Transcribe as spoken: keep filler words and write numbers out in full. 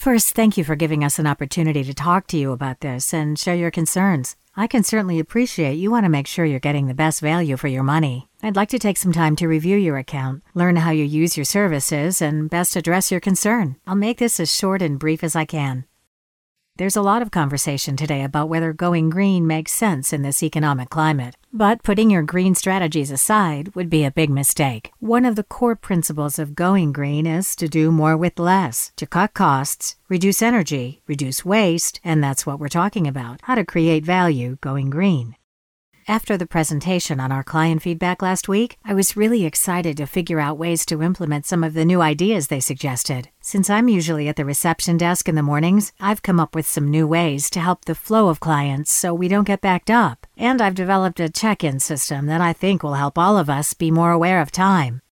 First, thank you for giving us an opportunity to talk to you about this and share your concerns. I can certainly appreciate you want to make sure you're getting the best value for your money. I'd like to take some time to review your account, learn how you use your services, and best address your concern. I'll make this as short and brief as I can. There's a lot of conversation today about whether going green makes sense in this economic climate. But putting your green strategies aside would be a big mistake. One of the core principles of going green is to do more with less, to cut costs, reduce energy, reduce waste, and that's what we're talking about, how to create value going green. After the presentation on our client feedback last week, I was really excited to figure out ways to implement some of the new ideas they suggested. Since I'm usually at the reception desk in the mornings, I've come up with some new ways to help the flow of clients so we don't get backed up. And I've developed a check-in system that I think will help all of us be more aware of time.